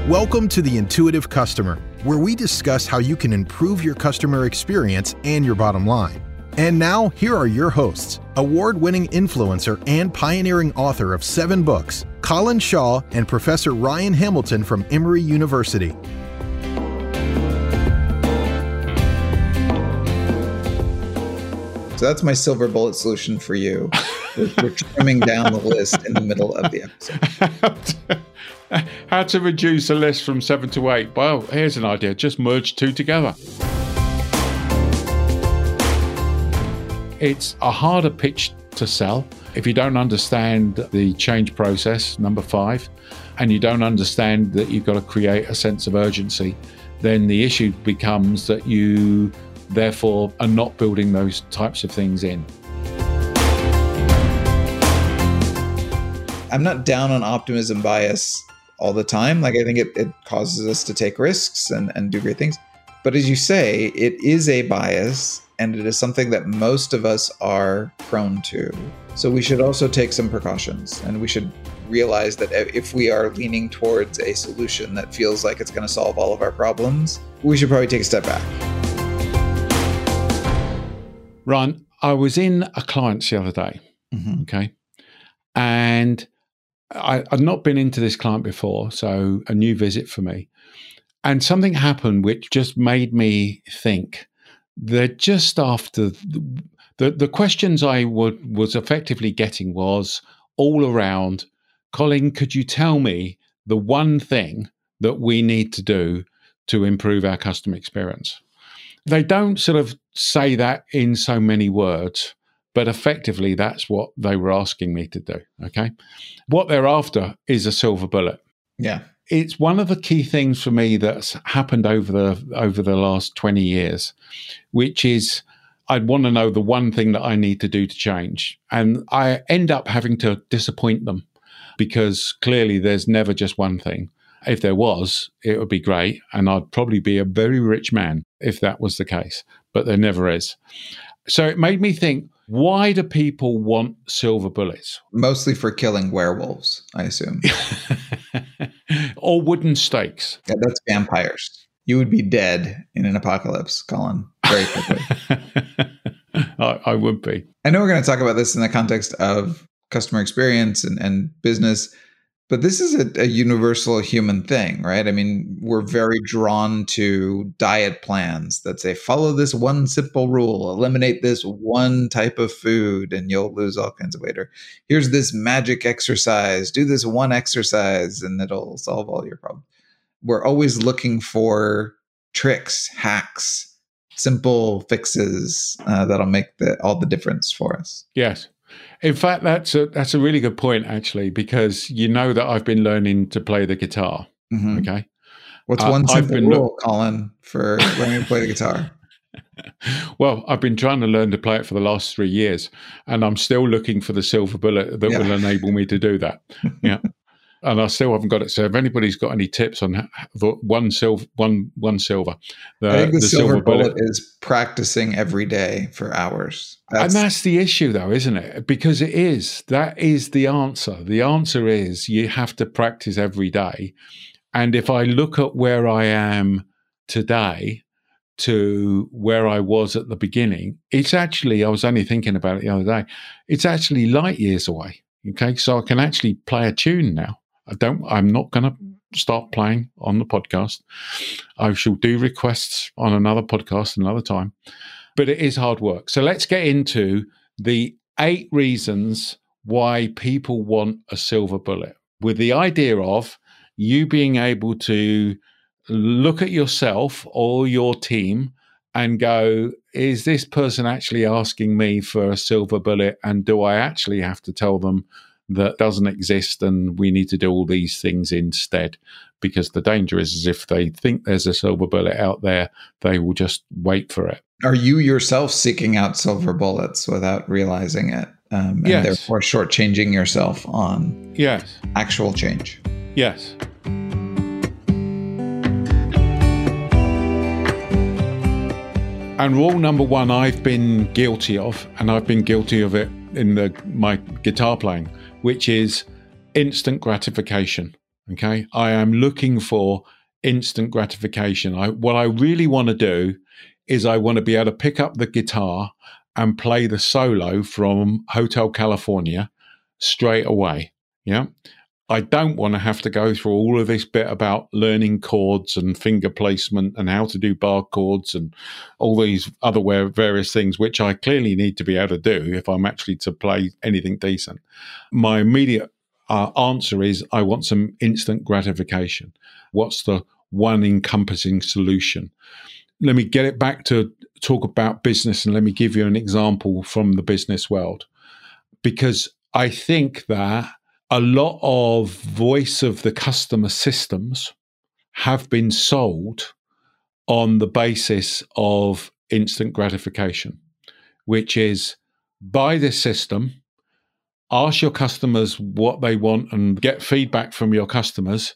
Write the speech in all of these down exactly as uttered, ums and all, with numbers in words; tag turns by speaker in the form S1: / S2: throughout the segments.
S1: Welcome to The Intuitive Customer, where we discuss how you can improve your customer experience and your bottom line. And now, here are your hosts, award-winning influencer and pioneering author of seven books, Colin Shaw and Professor Ryan Hamilton from Emory University.
S2: So that's my silver bullet solution for you. We're, we're trimming down the list in the middle of the episode.
S3: How to reduce a list from seven to eight. Well, here's an idea. Just merge two together. It's a harder pitch to sell if you don't understand the change process, number five, and you don't understand that you've got to create a sense of urgency. Then the issue becomes that you therefore are not building those types of things in.
S2: I'm not down on optimism bias all the time. Like, I think it, it causes us to take risks and, and do great things. But as you say, it is a bias, and it is something that most of us are prone to. So we should also take some precautions, and we should realize that if we are leaning towards a solution that feels like it's going to solve all of our problems, we should probably take a step back.
S3: Ryan, I was in a client's the other day, mm-hmm. okay? And I, I've not been into this client before, so a new visit for me. And something happened which just made me think that just after the, the, the questions I would, was effectively getting was all around, Colin, could you tell me the one thing that we need to do to improve our customer experience? They don't sort of say that in so many words, but effectively, that's what they were asking me to do, okay? What they're after is a silver bullet.
S2: Yeah.
S3: It's one of the key things for me that's happened over the over the last twenty years, which is I'd want to know the one thing that I need to do to change. And I end up having to disappoint them because clearly there's never just one thing. If there was, it would be great, and I'd probably be a very rich man if that was the case, but there never is. So it made me think, why do people want silver bullets?
S2: Mostly for killing werewolves, I assume.
S3: Or wooden stakes.
S2: Yeah, that's vampires. You would be dead in an apocalypse, Colin, very quickly.
S3: I, I would be.
S2: I know we're going to talk about this in the context of customer experience and, and business, but this is a, a universal human thing, right? I mean, we're very drawn to diet plans that say, follow this one simple rule, eliminate this one type of food, and you'll lose all kinds of weight. Or here's this magic exercise, do this one exercise, and it'll solve all your problems. We're always looking for tricks, hacks, simple fixes uh, that'll make the, all the difference for us.
S3: Yes. In fact, that's a that's a really good point, actually, because you know that I've been learning to play the guitar. Mm-hmm. Okay,
S2: what's one uh, simple rule, lo- Colin, for learning to play the guitar?
S3: Well, I've been trying to learn to play it for the last three years, and I'm still looking for the silver bullet that yeah. will enable me to do that. Yeah. And I still haven't got it. So if anybody's got any tips on one silver, one one silver,
S2: the, I think the, the silver, silver bullet, bullet is practicing every day for hours.
S3: That's, and that's the issue, though, isn't it? Because it is. That is the answer. The answer is you have to practice every day. And if I look at where I am today to where I was at the beginning, it's actually, I was only thinking about it the other day, it's actually light years away. Okay, so I can actually play a tune now. I don't, I'm not going to start playing on the podcast. I shall do requests on another podcast another time, but it is hard work. So let's get into the eight reasons why people want a silver bullet, with the idea of you being able to look at yourself or your team and go, is this person actually asking me for a silver bullet? And do I actually have to tell them that doesn't exist and we need to do all these things instead? Because the danger is, is if they think there's a silver bullet out there, they will just wait for it.
S2: Are you yourself seeking out silver bullets without realizing it? Um, and
S3: yes.
S2: therefore shortchanging yourself on
S3: yes.
S2: actual change?
S3: Yes. And rule number one, I've been guilty of, and I've been guilty of it in the my guitar playing, which is instant gratification. Okay. I am looking for instant gratification. I, what I really want to do is I want to be able to pick up the guitar and play the solo from Hotel California straight away. Yeah. I don't want to have to go through all of this bit about learning chords and finger placement and how to do bar chords and all these other various things, which I clearly need to be able to do if I'm actually to play anything decent. My immediate uh, answer is I want some instant gratification. What's the one encompassing solution? Let me get it back to talk about business, and let me give you an example from the business world, because I think that a lot of voice of the customer systems have been sold on the basis of instant gratification, which is buy this system, ask your customers what they want and get feedback from your customers,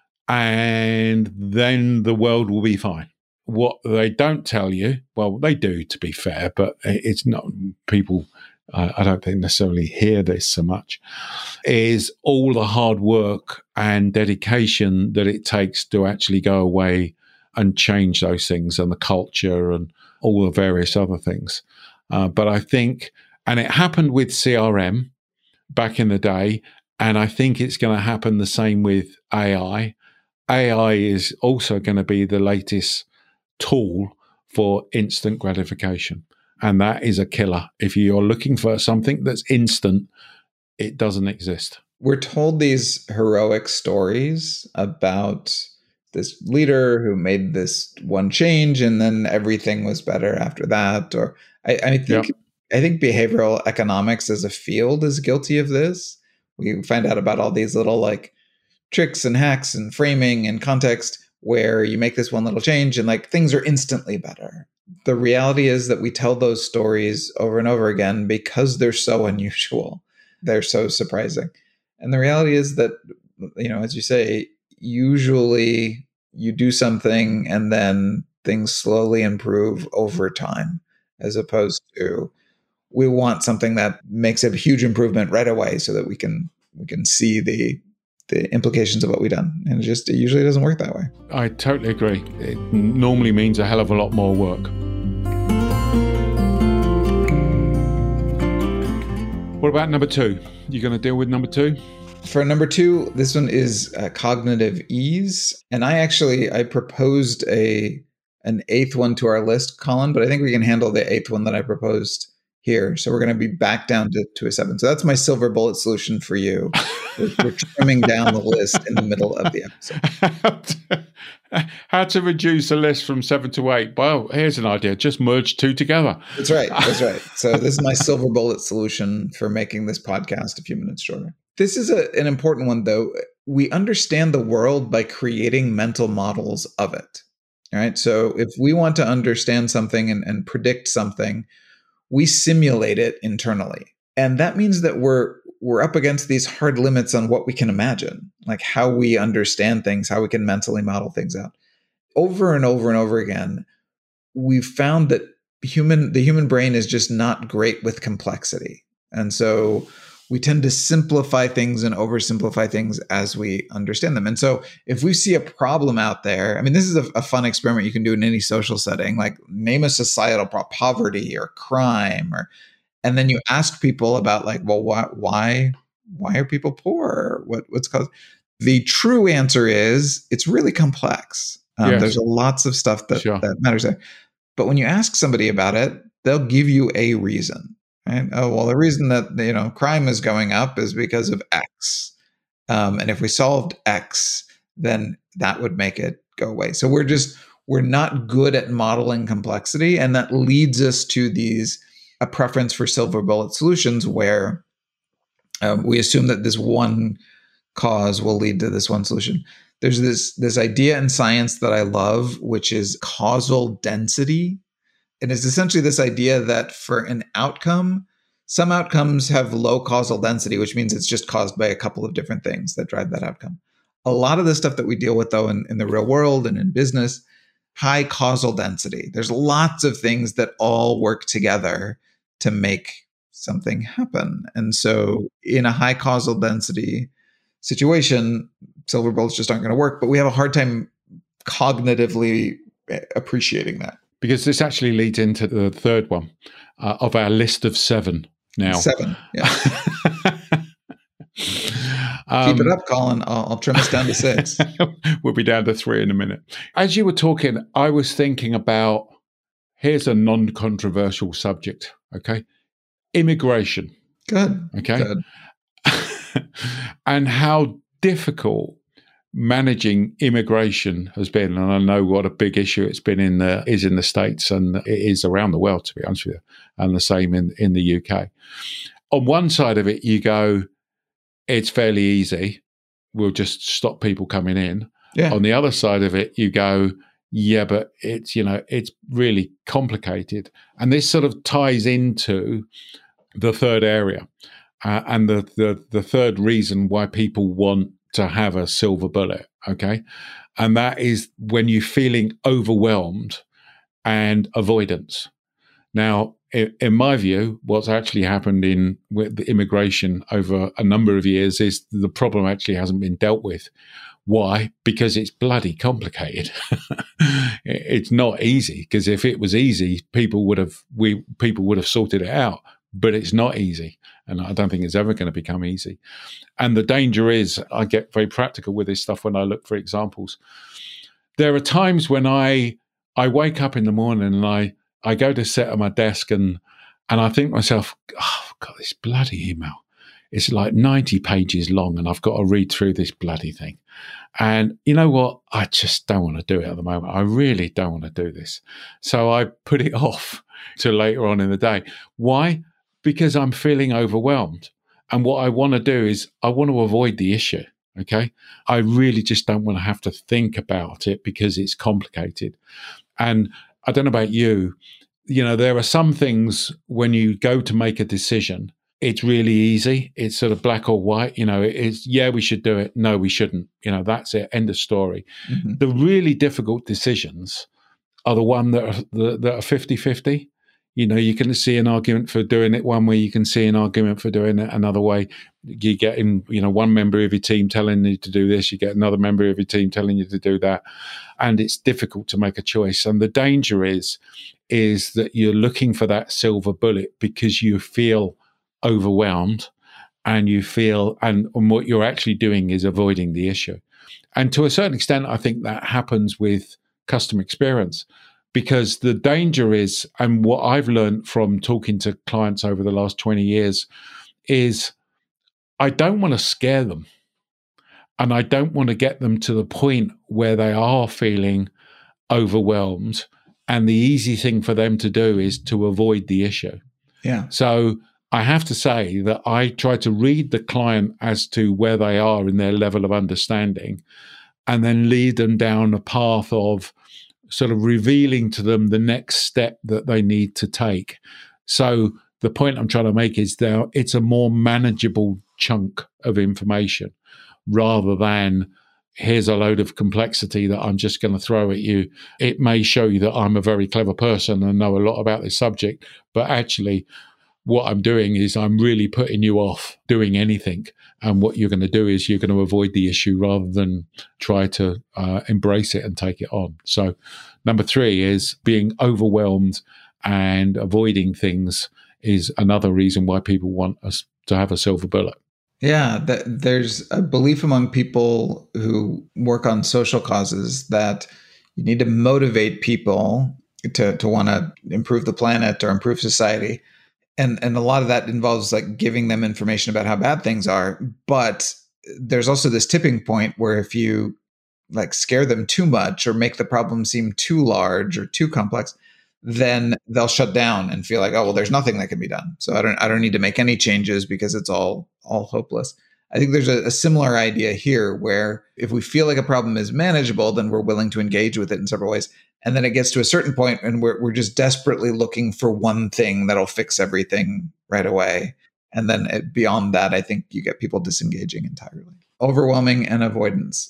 S3: and then the world will be fine. What they don't tell you, well, they do, to be fair, but it's not people... Uh, I don't think necessarily hear this so much, is all the hard work and dedication that it takes to actually go away and change those things and the culture and all the various other things. Uh, but I think, and it happened with C R M back in the day, and I think it's going to happen the same with A I. A I is also going to be the latest tool for instant gratification. And that is a killer. If you're looking for something that's instant, it doesn't exist.
S2: We're told these heroic stories about this leader who made this one change and then everything was better after that. Or I, I think yep. I think behavioral economics as a field is guilty of this. We find out about all these little like tricks and hacks and framing and context where you make this one little change and like things are instantly better. The reality is that we tell those stories over and over again because they're so unusual. They're so surprising. And the reality is that, you know, as you say, usually you do something and then things slowly improve over time, as opposed to we want something that makes a huge improvement right away so that we can we can see the the implications of what we've done. And it just it usually doesn't work that way.
S3: I totally agree. It normally means a hell of a lot more work. What about number two? You going to deal with number two?
S2: For number two, this one is uh, cognitive ease. And I actually, I proposed a an eighth one to our list, Colin, but I think we can handle the eighth one that I proposed here. So we're going to be back down to, to a seven. So that's my silver bullet solution for you. We're, we're trimming down the list in the middle of the episode.
S3: How to reduce a list from seven to eight. Well, here's an idea. Just merge two together.
S2: That's right. That's right. So this is my silver bullet solution for making this podcast a few minutes shorter. This is a, an important one, though. We understand the world by creating mental models of it. All right. So if we want to understand something and, and predict something, we simulate it internally. And that means that we're we're up against these hard limits on what we can imagine, like how we understand things, how we can mentally model things out. Over and over and over again, we've found that human the human brain is just not great with complexity. And so we tend to simplify things and oversimplify things as we understand them. And so if we see a problem out there, I mean, this is a, a fun experiment you can do in any social setting, like name a societal problem, poverty or crime, or, and then you ask people about like, well, why, why, why are people poor? What, what's caused? The true answer is it's really complex. Um, yes. There's lots of stuff that, sure. that matters there. But when you ask somebody about it, they'll give you a reason. Right? Oh, well, the reason that, you know, crime is going up is because of X. Um, and if we solved X, then that would make it go away. So we're just, we're not good at modeling complexity. And that leads us to these, a preference for silver bullet solutions where um, we assume that this one cause will lead to this one solution. There's this, this idea in science that I love, which is causal density. And it's essentially this idea that for an outcome, some outcomes have low causal density, which means it's just caused by a couple of different things that drive that outcome. A lot of the stuff that we deal with, though, in, in the real world and in business, high causal density. There's lots of things that all work together to make something happen. And so in a high causal density situation, silver bullets just aren't going to work. But we have a hard time cognitively appreciating that.
S3: Because this actually leads into the third one uh, of our list of seven now.
S2: Seven, yeah.
S3: um,
S2: Keep it up, Colin. I'll, I'll trim us down to six.
S3: We'll be down to three in a minute. As you were talking, I was thinking about, here's a non-controversial subject, okay? Immigration.
S2: Good.
S3: Okay.
S2: Good.
S3: And how difficult managing immigration has been. And I know what a big issue it's been in the, is in the States, and it is around the world, to be honest with you, and the same in, in the U K. On one side of it, you go, it's fairly easy. We'll just stop people coming in.
S2: Yeah.
S3: On the other side of it, you go, yeah, but it's, you know, it's really complicated. And this sort of ties into the third area. Uh, and the, the the third reason why people want to have a silver bullet, okay? And that is when you're feeling overwhelmed and avoidance. Now, in, in my view, what's actually happened in with the immigration over a number of years is the problem actually hasn't been dealt with. Why? Because it's bloody complicated. It's not easy, because if it was easy, people would have we people would have sorted it out. But it's not easy, and I don't think it's ever going to become easy. And the danger is, I get very practical with this stuff when I look for examples. There are times when I I wake up in the morning and I, I go to sit at my desk and and I think to myself, oh, I've got this bloody email. It's like ninety pages long and I've got to read through this bloody thing. And you know what? I just don't want to do it at the moment. I really don't want to do this. So I put it off to later on in the day. Why? Because I'm feeling overwhelmed. And what I want to do is I want to avoid the issue, okay? I really just don't want to have to think about it because it's complicated. And I don't know about you, you know, there are some things when you go to make a decision, it's really easy. It's sort of black or white, you know, it's, yeah, we should do it. No, we shouldn't. You know, that's it. End of story. Mm-hmm. The really difficult decisions are the one that are, that are fifty-fifty. You know, you can see an argument for doing it one way. You can see an argument for doing it another way. You get in, you know, one member of your team telling you to do this. You get another member of your team telling you to do that. And it's difficult to make a choice. And the danger is, is that you're looking for that silver bullet because you feel overwhelmed and you feel, and, and what you're actually doing is avoiding the issue. And to a certain extent, I think that happens with customer experience. Because the danger is, and what I've learned from talking to clients over the last twenty years is I don't want to scare them. And I don't want to get them to the point where they are feeling overwhelmed. And the easy thing for them to do is to avoid the issue.
S2: Yeah.
S3: So I have to say that I try to read the client as to where they are in their level of understanding and then lead them down a path of sort of revealing to them the next step that they need to take. So the point I'm trying to make is that it's a more manageable chunk of information rather than here's a load of complexity that I'm just going to throw at you. It may show you that I'm a very clever person and know a lot about this subject, but actually what I'm doing is I'm really putting you off doing anything. And what you're going to do is you're going to avoid the issue rather than try to uh, embrace it and take it on. So number three is being overwhelmed and avoiding things is another reason why people want us to have a silver bullet.
S2: Yeah, th- there's a belief among people who work on social causes that you need to motivate people to, to want to improve the planet or improve society. And and a lot of that involves like giving them information about how bad things are. But there's also this tipping point where if you like scare them too much or make the problem seem too large or too complex, then they'll shut down and feel like, oh, well, there's nothing that can be done. So I don't I don't need to make any changes because it's all all hopeless. I think there's a, a similar idea here where if we feel like a problem is manageable, then we're willing to engage with it in several ways. And then it gets to a certain point and we're we're just desperately looking for one thing that'll fix everything right away. And then it, beyond that, I think you get people disengaging entirely. Overwhelming and avoidance.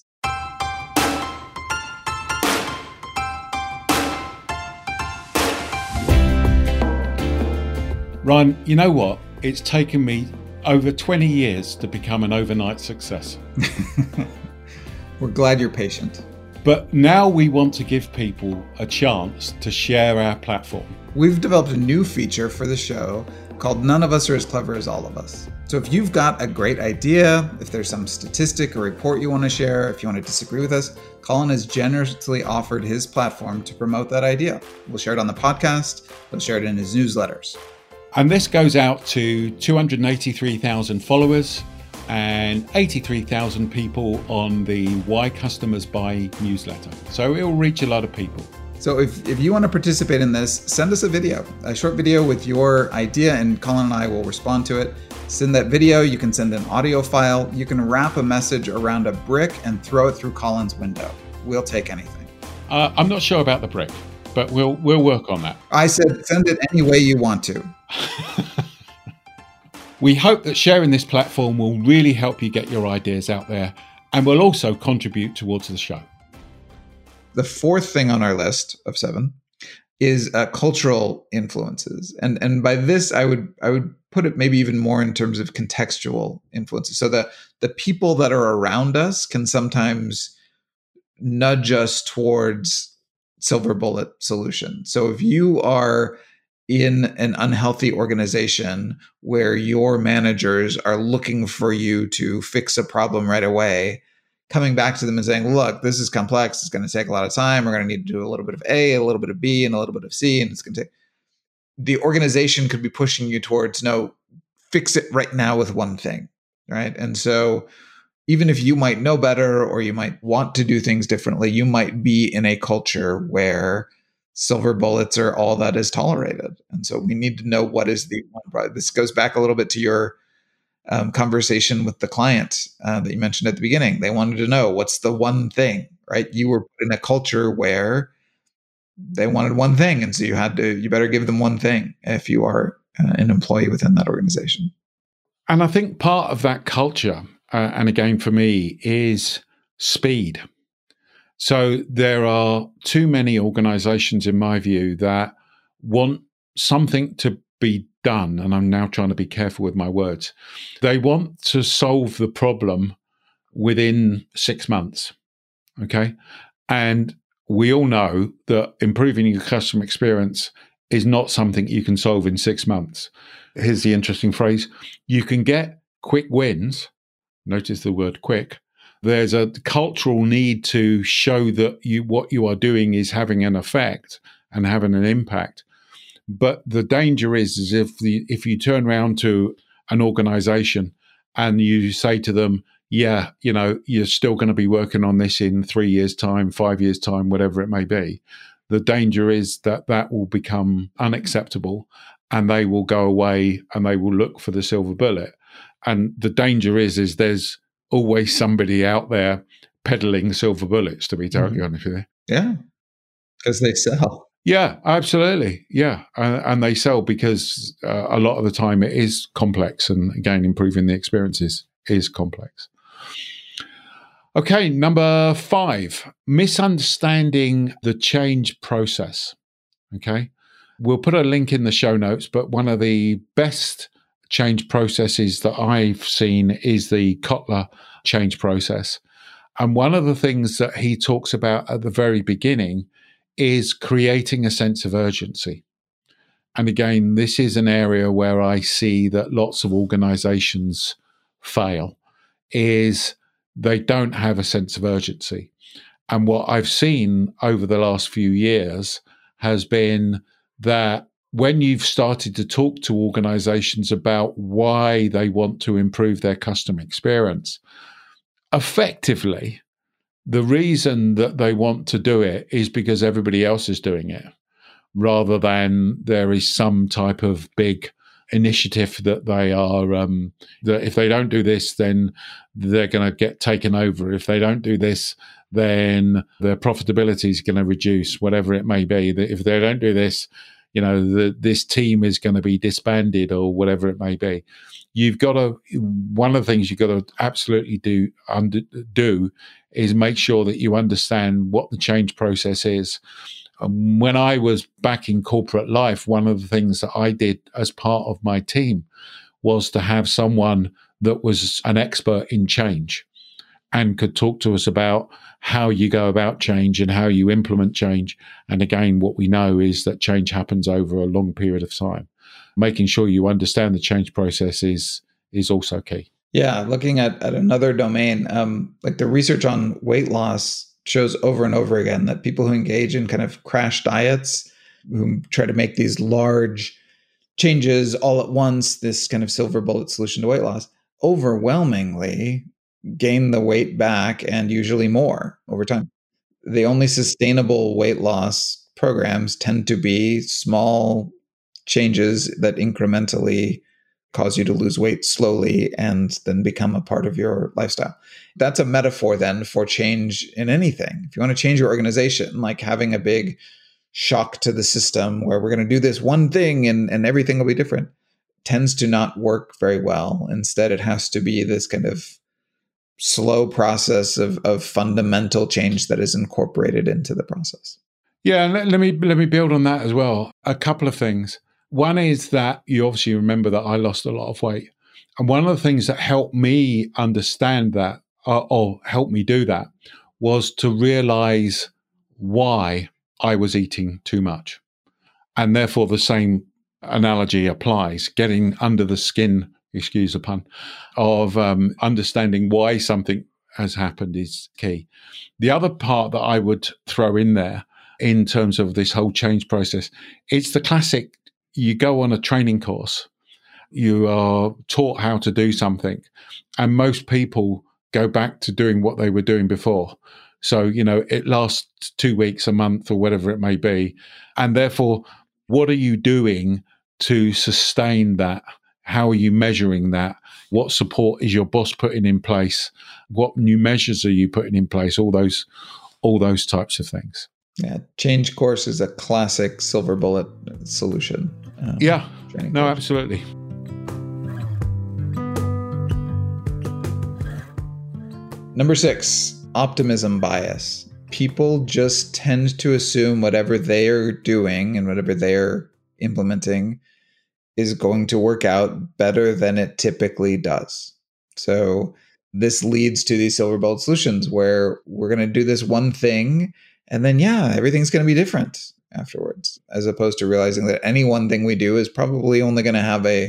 S3: Ryan, you know what? It's taken me over twenty years to become an overnight success.
S2: We're glad you're patient.
S3: But now we want to give people a chance to share our platform.
S2: We've developed a new feature for the show called None of Us Are As Clever as All of Us. So if you've got a great idea, if there's some statistic or report you want to share, if you want to disagree with us, Colin has generously offered his platform to promote that idea. We'll share it on the podcast. He'll share it in his newsletters.
S3: And this goes out to two hundred eighty-three thousand followers and eighty-three thousand people on the Why Customers Buy newsletter. So it will reach a lot of people.
S2: So if, if you want to participate in this, send us a video, a short video with your idea, and Colin and I will respond to it. Send that video. You can send an audio file. You can wrap a message around a brick and throw it through Colin's window. We'll take anything.
S3: Uh, I'm not sure about the brick, but we'll we'll work on that.
S2: I said send it any way you want to.
S3: We hope that sharing this platform will really help you get your ideas out there and will also contribute towards the show.
S2: The fourth thing on our list of seven is uh, cultural influences. And and by this, I would I would put it maybe even more in terms of contextual influences. So the, the people that are around us can sometimes nudge us towards silver bullet solution. So if you are in an unhealthy organization where your managers are looking for you to fix a problem right away, coming back to them and saying, look, this is complex. It's going to take a lot of time. We're going to need to do a little bit of A, a little bit of B, and a little bit of C. And it's going to take, the organization could be pushing you towards, no, fix it right now with one thing, right? And so even if you might know better or you might want to do things differently, you might be in a culture where silver bullets are all that is tolerated. And so we need to know what is the one. This goes back a little bit to your um, conversation with the client uh, that you mentioned at the beginning. They wanted to know what's the one thing, right? You were in a culture where they wanted one thing. And so you had to, you better give them one thing if you are uh, an employee within that organization.
S3: And I think part of that culture, uh, and again for me, is speed. So there are too many organizations, in my view, that want something to be done. And I'm now trying to be careful with my words. They want to solve the problem within six months. Okay. And we all know that improving your customer experience is not something you can solve in six months. Here's the interesting phrase. You can get quick wins. Notice the word quick. There's a cultural need to show that you what you are doing is having an effect and having an impact. But the danger is, is if the if you turn around to an organization and you say to them, yeah, you know, you're still going to be working on this in three years' time, five years' time, whatever it may be. The danger is that that will become unacceptable and they will go away and they will look for the silver bullet. And the danger is, is there's always somebody out there peddling silver bullets, to be totally mm-hmm. honest with you.
S2: Yeah, because they sell.
S3: Yeah, absolutely. Yeah. And, and they sell because uh, a lot of the time it is complex. And again, improving the experiences is complex. Okay, number five, misunderstanding the change process. Okay, we'll put a link in the show notes, but one of the best change processes that I've seen is the Kotler change process. And one of the things that he talks about at the very beginning is creating a sense of urgency. And again, this is an area where I see that lots of organizations fail, is they don't have a sense of urgency. And what I've seen over the last few years has been that when you've started to talk to organizations about why they want to improve their customer experience, effectively, the reason that they want to do it is because everybody else is doing it, rather than there is some type of big initiative that they are, um, that if they don't do this, then they're going to get taken over. If they don't do this, then their profitability is going to reduce, whatever it may be. If they don't do this, you know, the, this team is going to be disbanded or whatever it may be. You've got to, one of the things you've got to absolutely do, under, do is make sure that you understand what the change process is. Um, when I was back in corporate life, one of the things that I did as part of my team was to have someone that was an expert in change and could talk to us about how you go about change and how you implement change. And again, what we know is that change happens over a long period of time. Making sure you understand the change process is, is also key.
S2: Yeah, looking at, at another domain, um, like the research on weight loss shows over and over again that people who engage in kind of crash diets, who try to make these large changes all at once, this kind of silver bullet solution to weight loss, overwhelmingly gain the weight back and usually more over time. The only sustainable weight loss programs tend to be small changes that incrementally cause you to lose weight slowly and then become a part of your lifestyle. That's a metaphor then for change in anything. If you want to change your organization, like having a big shock to the system where we're going to do this one thing and, and everything will be different, tends to not work very well. Instead, it has to be this kind of slow process of, of fundamental change that is incorporated into the process.
S3: Yeah, let, let me let me build on that as well. A couple of things. One is that you obviously remember that I lost a lot of weight. And one of the things that helped me understand that, uh, or helped me do that, was to realize why I was eating too much. And therefore the same analogy applies, getting under the skin, excuse the pun, of um, understanding why something has happened is key. The other part that I would throw in there in terms of this whole change process, it's the classic, you go on a training course, you are taught how to do something, and most people go back to doing what they were doing before. So, you know, it lasts two weeks, a month, or whatever it may be. And therefore, what are you doing to sustain that? How are you measuring that? What support is your boss putting in place? What new measures are you putting in place? All those, all those types of things.
S2: Yeah, change course is a classic silver bullet solution.
S3: Um, yeah, no, course. Absolutely.
S2: Number six, optimism bias. People just tend to assume whatever they are doing and whatever they're implementing is going to work out better than it typically does. So this leads to these silver bullet solutions where we're going to do this one thing and then, yeah, everything's going to be different afterwards, as opposed to realizing that any one thing we do is probably only going to have a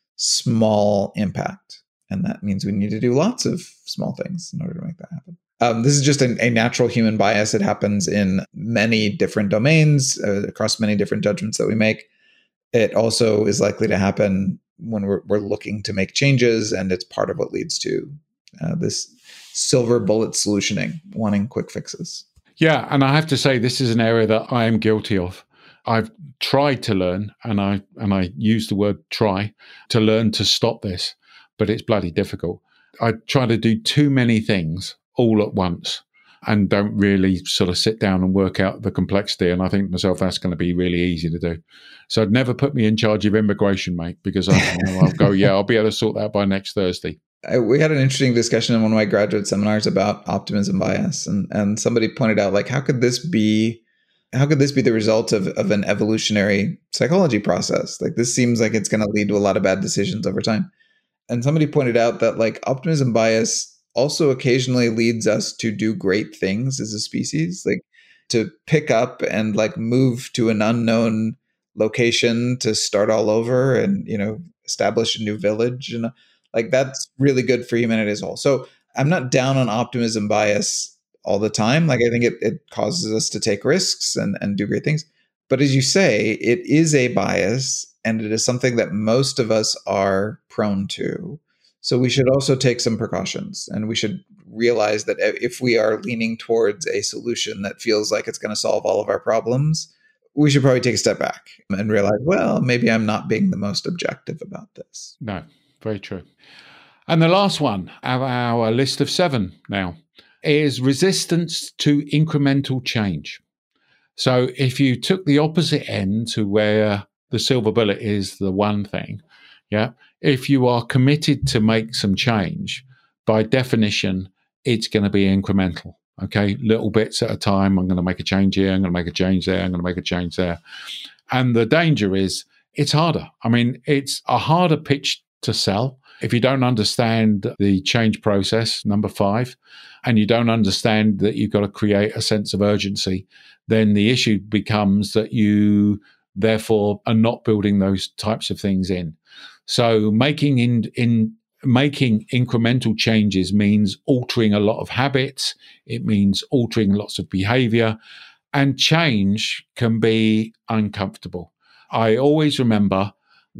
S2: small impact. And that means we need to do lots of small things in order to make that happen. Um, this is just a, a natural human bias. It happens in many different domains, uh, across many different judgments that we make. It also is likely to happen when we're, we're looking to make changes, and it's part of what leads to uh, this silver bullet solutioning, wanting quick fixes.
S3: Yeah, and I have to say, this is an area that I am guilty of. I've tried to learn, and I and I use the word try, to learn to stop this, but it's bloody difficult. I try to do too many things all at once and don't really sort of sit down and work out the complexity. And I think to myself, that's going to be really easy to do. So I'd never put me in charge of immigration, mate, because I, you know, I'll go, yeah, I'll be able to sort that by next Thursday.
S2: I, we had an interesting discussion in one of my graduate seminars about optimism bias. And, and somebody pointed out, like, how could this be, how could this be the result of, of an evolutionary psychology process? Like, this seems like it's going to lead to a lot of bad decisions over time. And somebody pointed out that, like, optimism bias also occasionally leads us to do great things as a species, like to pick up and like move to an unknown location to start all over and, you know, establish a new village. And like, that's really good for humanity as a whole. So I'm not down on optimism bias all the time. Like, I think it, it causes us to take risks and, and do great things. But as you say, it is a bias, and it is something that most of us are prone to. So we should also take some precautions, and we should realize that if we are leaning towards a solution that feels like it's going to solve all of our problems, we should probably take a step back and realize, well, maybe I'm not being the most objective about this.
S3: No, very true. And the last one of our list of seven now is resistance to incremental change. So if you took the opposite end to where the silver bullet is the one thing, yeah, if you are committed to make some change, by definition, it's going to be incremental. Okay, little bits at a time. I'm going to make a change here. I'm going to make a change there. I'm going to make a change there. And the danger is it's harder. I mean, it's a harder pitch to sell. If you don't understand the change process, number five, and you don't understand that you've got to create a sense of urgency, then the issue becomes that you therefore are not building those types of things in. So making in, in making incremental changes means altering a lot of habits. It means altering lots of behavior, and change can be uncomfortable. I always remember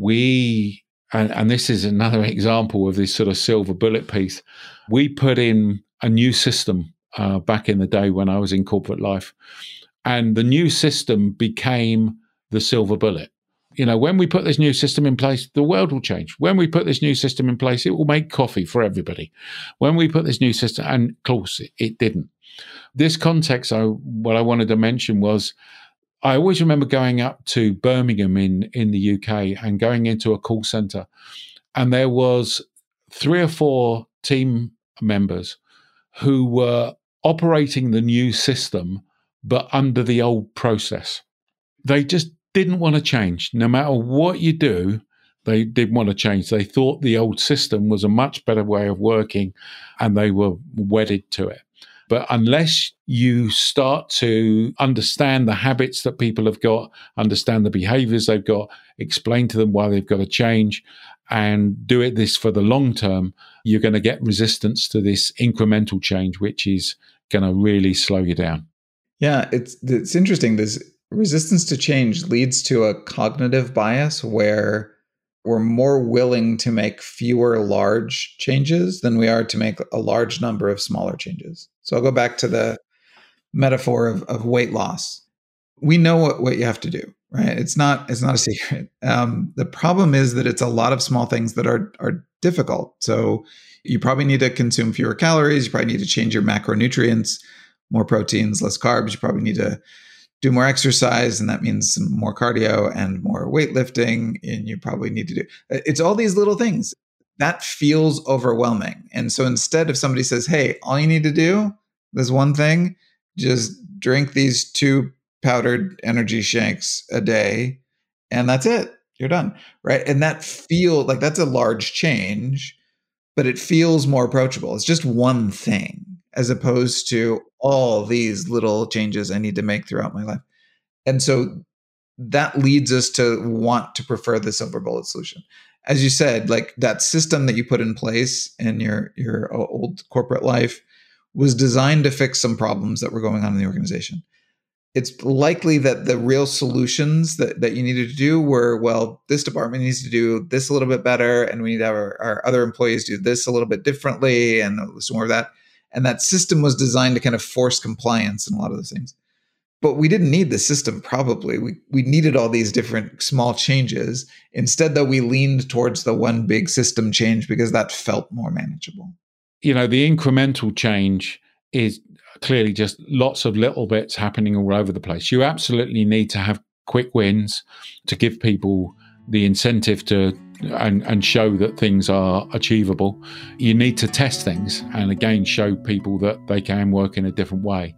S3: we, and, and this is another example of this sort of silver bullet piece, we put in a new system uh, back in the day when I was in corporate life. And the new system became the silver bullet. You know, when we put this new system in place, the world will change. When we put this new system in place, it will make coffee for everybody. When we put this new system, and of course, it, it didn't. This context, I, what I wanted to mention was, I always remember going up to Birmingham in, in the U K and going into a call center. And there was three or four team members who were operating the new system, but under the old process. They just didn't want to change. No matter what you do, they didn't want to change. They thought the old system was a much better way of working, and they were wedded to it. But unless you start to understand the habits that people have got, understand the behaviors they've got, explain to them why they've got to change, and do it this for the long term, you're going to get resistance to this incremental change, which is going to really slow you down.
S2: Yeah, it's it's interesting. This resistance to change leads to a cognitive bias where we're more willing to make fewer large changes than we are to make a large number of smaller changes. So I'll go back to the metaphor of, of weight loss. We know what, what you have to do, right? It's not it's not a secret. Um, the problem is that it's a lot of small things that are are difficult. So you probably need to consume fewer calories. You probably need to change your macronutrients, more proteins, less carbs. You probably need to do more exercise, and that means some more cardio and more weightlifting. And you probably need to do, it's all these little things that feels overwhelming. And so instead, if somebody says, hey, all you need to do, this one thing, just drink these two powdered energy shakes a day, and that's it, you're done, right? And that feel like that's a large change, but it feels more approachable. It's just one thing, as opposed to all these little changes I need to make throughout my life. And so that leads us to want to prefer the silver bullet solution. As you said, like that system that you put in place in your, your old corporate life was designed to fix some problems that were going on in the organization. It's likely that the real solutions that, that you needed to do were, well, this department needs to do this a little bit better, and we need to have our, our other employees do this a little bit differently, and some more of that. And that system was designed to kind of force compliance and a lot of those things. But we didn't need the system, probably. We we needed all these different small changes. Instead, though, we leaned towards the one big system change because that felt more manageable.
S3: You know, the incremental change is clearly just lots of little bits happening all over the place. You absolutely need to have quick wins to give people the incentive to and, and show that things are achievable. You need to test things and again show people that they can work in a different way.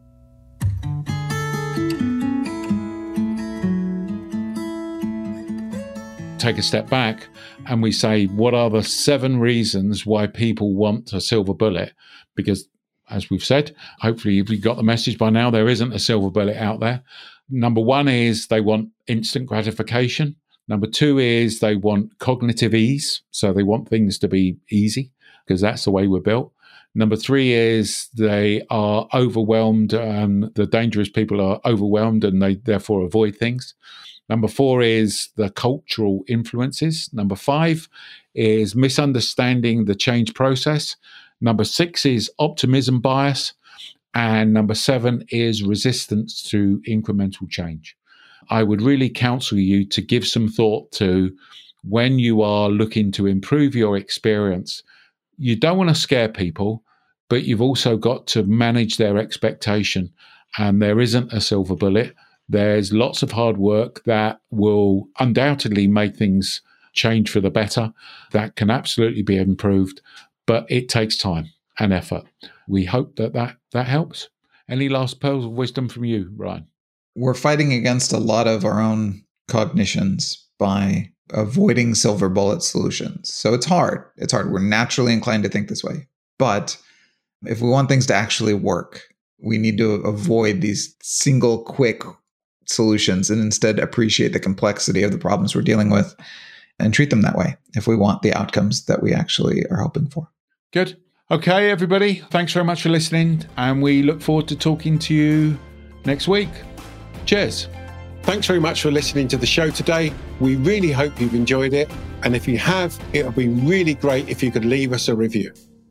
S3: Take a step back and we say, what are the seven reasons why people want a silver bullet? Because as we've said, hopefully if you got the message by now, there isn't a silver bullet out there. Number one is they want instant gratification. Number two is they want cognitive ease. So they want things to be easy because that's the way we're built. Number three is they are overwhelmed. Um, the dangerous people are overwhelmed and they therefore avoid things. Number four is the cultural influences. Number five is misunderstanding the change process. Number six is optimism bias. And number seven is resistance to incremental change. I would really counsel you to give some thought to when you are looking to improve your experience. You don't want to scare people, but you've also got to manage their expectation. And there isn't a silver bullet. There's lots of hard work that will undoubtedly make things change for the better. That can absolutely be improved, but it takes time and effort. We hope that that, that helps. Any last pearls of wisdom from you, Ryan?
S2: We're fighting against a lot of our own cognitions by avoiding silver bullet solutions. So it's hard. It's hard. We're naturally inclined to think this way. But if we want things to actually work, we need to avoid these single quick solutions and instead appreciate the complexity of the problems we're dealing with and treat them that way if we want the outcomes that we actually are hoping for.
S3: Good. Okay, everybody. Thanks very much for listening. And we look forward to talking to you next week. Cheers.
S4: Thanks very much for listening to the show today. We really hope you've enjoyed it. And if you have, it would be really great if you could leave us a review.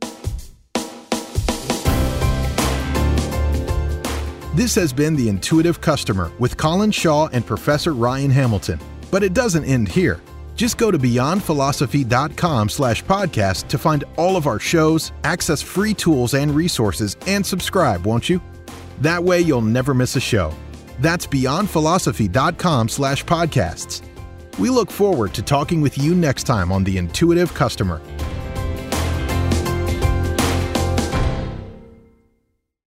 S1: This has been The Intuitive Customer with Colin Shaw and Professor Ryan Hamilton. But it doesn't end here. Just go to beyondphilosophy.com slash podcast to find all of our shows, access free tools and resources, and subscribe, won't you? That way you'll never miss a show. That's beyondphilosophy.com slash podcasts. We look forward to talking with you next time on The Intuitive Customer.